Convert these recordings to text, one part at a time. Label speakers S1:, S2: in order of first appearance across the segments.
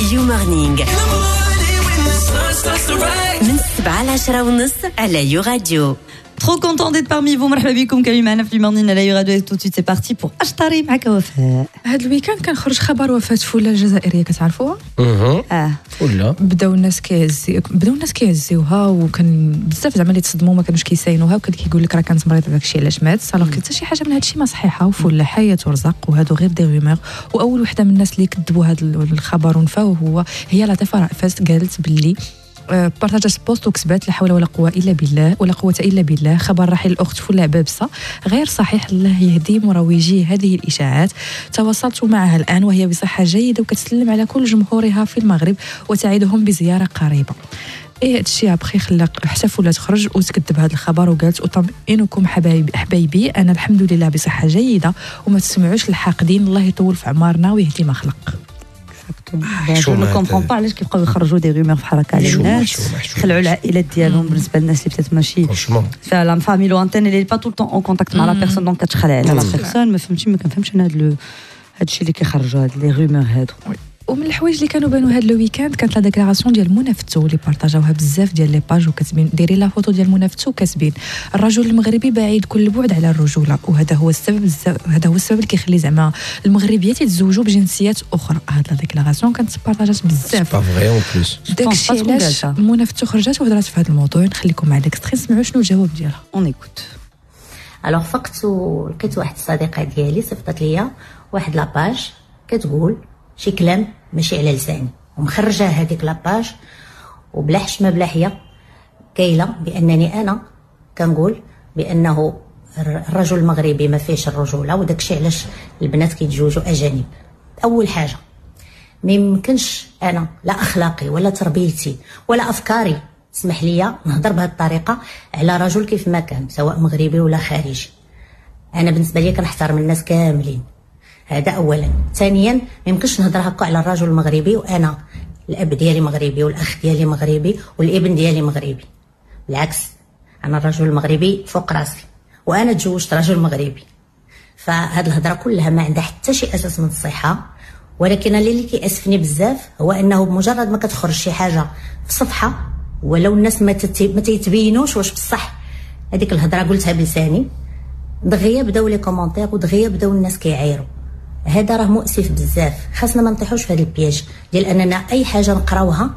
S1: راديو مورنينغ من 7 ل 10:30 على يو راديو.
S2: Trop content d'être parmi vous. مرحبا بكم كاين معنا في المورنين على راديو. tout de suite c'est parti pour اشطري معك وفاء.
S3: هذا الويكاند كان خرج خبر وفاة فوله الجزائريه كتعرفوها.
S4: ولا
S3: بداو الناس كيعزيوها وكان بزاف زعما اللي تصدموا ما كانوش كيساينوها وكان كيقول لك راه كانت مريضه داكشي علاش مات. الوغ حتى شي حاجه من هادشي ما صحيحه وفوله حياه ورزق وهادو غير دي رومور. واول وحده من الناس اللي كذبوا هذا الخبر ونفاو هي لطيفه رأفت. قالت باللي بارطاجات بوست وكتبات لا حول ولا قوه الا بالله ولا قوه الا بالله خبر رحيل الاخت فوله عبابسه غير صحيح. الله يهدي مروجي هذه الاشاعات. تواصلت معها الان وهي بصحه جيده وكتسلم على كل جمهورها في المغرب وتعيدهم بزياره قريبه. هذا الشيء ابخي خلى حتى فوله تخرج وتكذب هذا الخبر وقالت اطمئنكم حبايبي انا الحمد لله بصحه جيده وما تسمعوش الحاقدين. الله يطول في عمارنا ويهدي ما خلق.
S2: جو ما كومبرون با علاش كيبقاو يخرجوا دي رومور بحال هكا على الناس خلعوا العائلات ديالهم. بالنسبه للناس اللي بتات ماشي فلا فامي لو انتين اللي با طول طون اون كونتاكت مع لا بيرسون دونك كتخلع على لا بيرسون. ما كنفهمش انا هذا الشيء اللي كيخرجوا هاد لي رومور هادو.
S3: ومن الحوايج اللي كانوا بانوا هاد لو ويكاند كانت لا ديكلاراسيون ديال منافتو اللي بارطاجاوها بزاف ديال لي باج وكاتبين ديري لا فوتو ديال منافتو كاتبين الرجل المغربي بعيد كل البعد على الرجوله وهذا هو السبب اللي كيخلي زعما المغربيات يتزوجوا بجنسيات اخرى. هاد لا ديكلاراسيون كانت بارطاجات بزاف
S4: با فري اون بليس.
S3: داكشي علاش منافتو خرجت وهضرات في هذا الموضوع. نخليكم مع داكستري نسمعوا شنو الجواب ديالها.
S2: اون ايكوت.
S5: الوغ فقت لقيت واحد الصديقه ديالي صيفطت ليا واحد لاباج كتقول شي كلام ماشي على لساني ومخرجه هذيك لاباج وبلا حشمه بلا حياه قايله بانني انا كنقول بانه الرجل المغربي ما فيهش الرجوله وداكشي علاش البنات كيتزوجوا اجانب. اول حاجه ما يمكنش انا لا اخلاقي ولا تربيتي ولا افكاري اسمح لي نهضر بهذه الطريقه على رجل كيف ما كان سواء مغربي ولا خارجي. انا بالنسبه لي كنحترم الناس كاملين. هذا اولا. ثانيا ما يمكنش نهضر هكا على الرجل المغربي وانا الاب ديالي مغربي والاخ ديالي مغربي والابن ديالي مغربي. بالعكس انا الرجل المغربي فوق راسي وانا تزوجت رجل مغربي. فهاد الهضره كلها ما عندها حتى شي اساس من الصحه. ولكن اللي كيأسفني بزاف هو انه بمجرد ما كتخرج شي حاجه في صفحه ولو الناس ما تيتبينوش واش بصح هذيك الهضره قلتها بلساني دغيا بداو لي كومونتير ودغيا بداو الناس كيعايروا. هذا راه مؤسف بزاف. خاصنا ما نطيحوش في هذا البياج ديال اننا اي حاجه نقراوها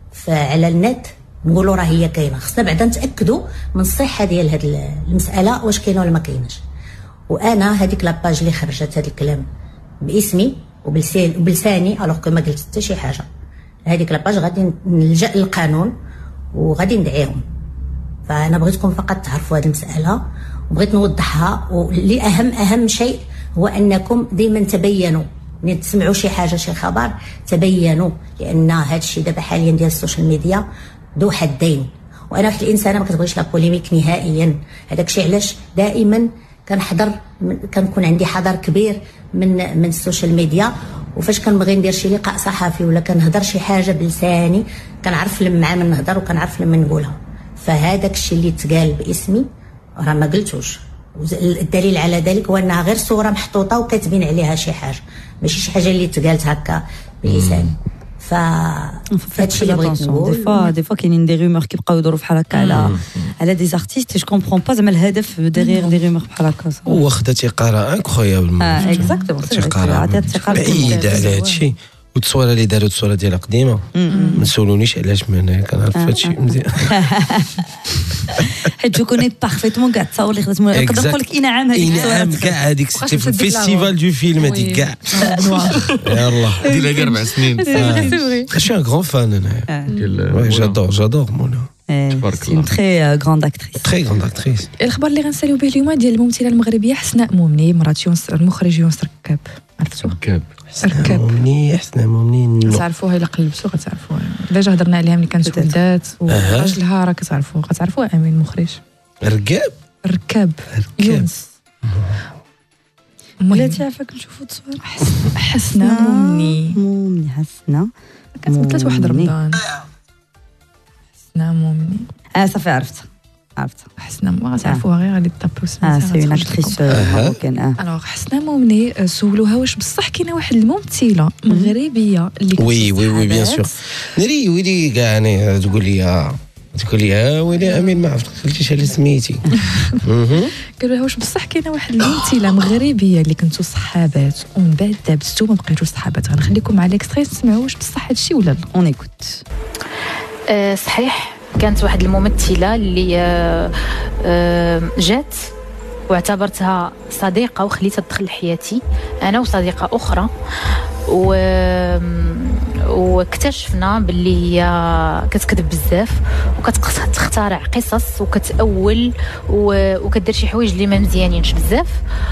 S5: على النت نقولوا راه هي كاينه. خاصنا بعدا نتاكدوا من الصحه ديال هذه المساله واش كاينه ولا ما كايناش. وانا هذيك لاباج اللي خرجت هذا الكلام باسمي وبلساني الوغ كو ما قلت حتى شي حاجه. هذيك لاباج غادي نلجا للقانون وغادي ندعيهم. فانا بغيتكم فقط تعرفوا هذه المساله وبغيت نوضحها. واللي اهم شيء هو انكم دائما تبينوا ملي تسمعوا شي حاجه شي خبر تبينوا لان هذا الشيء دابا حاليا ديال السوشيال ميديا ذو حدين. وانا واحد الانسانه ما كتبغيش لا بوليميك نهائيا. هذاك الشيء علاش دائما كنكون عندي حذر كبير من السوشيال ميديا. وفاش كنبغي ندير شي لقاء صحفي ولا كنهضر شي حاجه بلساني كنعرف لما من نهضر وكنعرف لما نقولها. فهذاك الشيء اللي تقال باسمي راه ما قلتوش. الدليل على ذلك هو انها غير صوره محطوطه وكاتبين عليها شي حاجه ماشي شي حاجه اللي تقالت هكا بلساني. هادشي اللي بغيت نقول.
S2: دي فوا كاينين دي رومور كيبقاو يدوروا بحال هكا على دي زارتيست. جو كومبرون با زعما الهدف ديغيغ دي رومور بحال هكا.
S4: واخده ثقه انكرويابل.
S2: اكزاكتومون ثقه
S4: بعيده على هادشي. والتصويره اللي داروا التصويره ديالها قديمه ما تسولونيش علاش ما كنعرف هادشي مزيان.
S2: حيت جو كوني بارفيتمون كاع التصاور اللي خدات نقدر نقول لك انعام هذيك
S4: التصويره كاع هذيك في الفيستيفال دو فيلم هذيك كاع. يلاه
S6: ديرها كاع 4 سنين.
S4: شي ان غران فان انا. جادور مونا.
S2: تبارك الله. تري غراند
S4: اكتريس.
S3: الخبر اللي غنساليو به اليوم ديال الممثله المغربيه حسناء مومني مرات المخرج يونس ركاب. عرفتو ركاب
S4: مومني حسناء مومني
S3: تعرفوها الا قلبتو غتعرفوها. ديجا هضرنا عليها ملي كانت ولدات وراجلها راه كتعرفوها امين المخرج. ركاب يونس.
S2: ولاتي عافاك نشوفوا التصوير.
S3: حسناء
S2: مومني حسناء
S3: كانت مثلت واحد رمضان. حسناء مومني
S2: صافي عرفت. عرفتها
S3: حسنة ما تعرفوها غير غادي تابو
S2: سي اون اكتريس ماروكان
S3: حسنة مومني سولوها واش بصح كاينه واحد الممثله مغربيه اللي
S4: وي بيان سور ناري ويلي كاع انا تقول لي ويلي امين ما عرفت قلتيش على سميتي
S3: قالوا لها واش بصح كاينه واحد الممثله مغربيه اللي كنتو صحابات ومن بعد دابزتو ما بقيتوش صحابات. غنخليكم مع ليكستري نسمعوا واش بصح هادشي ولا لا.
S2: اون ايكوت.
S6: صحيح كانت واحد الممثله اللي جات واعتبرتها صديقه وخليتها تدخل لحياتي انا وصديقه اخرى واكتشفنا باللي هي كتكذب بزاف وكتخترع قصص وكتأول وكدير شي حوايج اللي ما مزيانينش بزاف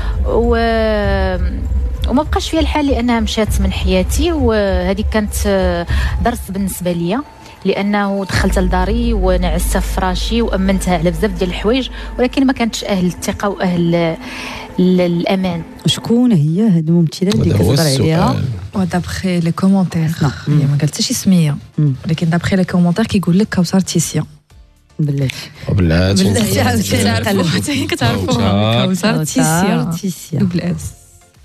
S6: وما بقاش فيها الحال لانها مشات من حياتي. وهذه كانت درس بالنسبه ليا لانه دخلت لداري ونعستها في فراشي وامنتها على بزاف ديال الحوايج ولكن ما كانتش اهل الثقه واهل الامان.
S2: شكون هي هذه الممثله اللي كتهضر عليها؟
S3: ودابخي لي كومونتير هي ما قالتش شي سميه ولكن دابخي لي كومونتير كيقول لك كوثر تيسيا.
S2: بلاتي
S3: كتعرفوها كوثر تيسيا بلاس.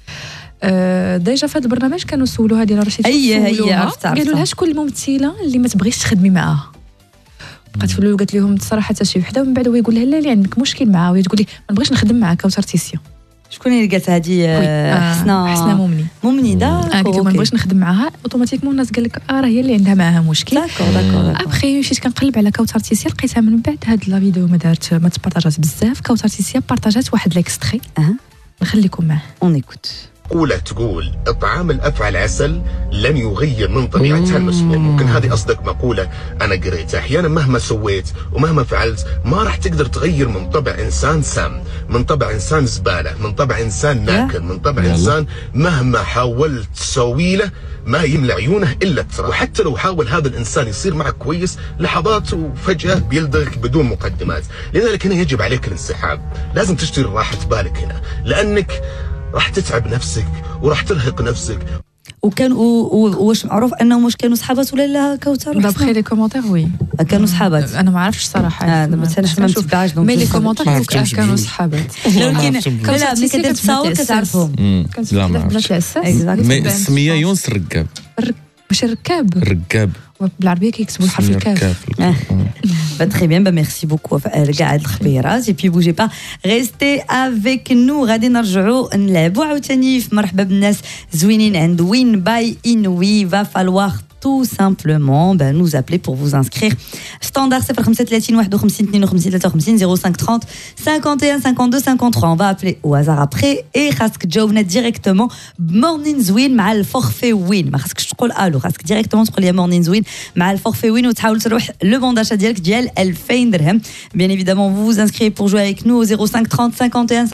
S3: ديجا في هذا البرنامج كانوا سولوها ديال رشيد قالوا لها شكون الممثله اللي ما تبغيش تخدمي معاها. بقات في الاول قالت لهم صراحه حتى شي وحده ومن بعد هو يقول لها لا اللي عندك مشكل معاها وهي تقول لي ما نبغيش نخدم مع كوثر تيسيا.
S2: شكون اللي قالت هذه؟
S3: حسنة مومني
S2: داك
S3: قالت لهم ما نبغيش نخدم معاها اوتوماتيكمون الناس قال لك راه هي اللي عندها معاها مشكل.
S2: داكور
S3: ابخي مشيت كنقلب على كوثر تيسيا لقيتها من بعد هاد لا فيديو ما تبارطاجات بزاف. كوثر تيسيا بارطاجات واحد ليكستري نخليكم معاه
S2: اون ايكوت.
S7: مقولة تقول إطعام الأفعى العسل لن يغير من طبيعتها المسموم. ممكن هذه أصدق مقولة أنا قريتها. أحيانا مهما سويت ومهما فعلت ما راح تقدر تغير من طبع إنسان سام، من طبع إنسان زبالة، من طبع إنسان ناكل، من طبع إنسان مهما حاولت تسوي له ما يملى عيونه إلا التراب. وحتى لو حاول هذا الإنسان يصير معك كويس لحظات وفجأة بيلدغك بدون مقدمات. لذلك هنا يجب عليك الانسحاب. لازم تشتري راحة بالك هنا لأنك راح تتعب نفسك وراح ترهق نفسك.
S2: وكان واش معروف انهم واش كانوا صحابات ولا لا كوثر؟
S3: دابخي لي كومونتير وي
S2: كانوا صحابات.
S3: انا ما عرفتش صراحه
S2: دابا انا ما متبعاش
S3: مي لي كومونتير كانوا صحابات.
S2: ولكن لا ملي كتصاور كتعرفهم
S3: لا ما عرفتش.
S8: السميه يونس ركاب
S3: ماشي ركاب بالعربيه كيكتبوا الحرف الكاف.
S2: Très bien, merci beaucoup كاع هاد الخبيرات. Et puis bougez pas, restez avec nous. غادي نرجعوا نلعبوا عاوتاني في مرحبا بالناس زوينين عند وين باي انوي. Va falloir tout simplement nous appeler pour vous inscrire. Standard 035 51 52 53 05 30 51 52 53. On va appeler au hasard après et خاصك تجاوبنا directement بمورنين زوين مع الفورفي وين. ما خاصكش تقول الو، خاصك directement تقول لي مورنين زوين مع الفورفي وين وتحاول تروح لو بون داشا ديالك ديال 2000 درهم. Bien évidemment, vous vous inscrivez pour jouer avec nous au 05 30 51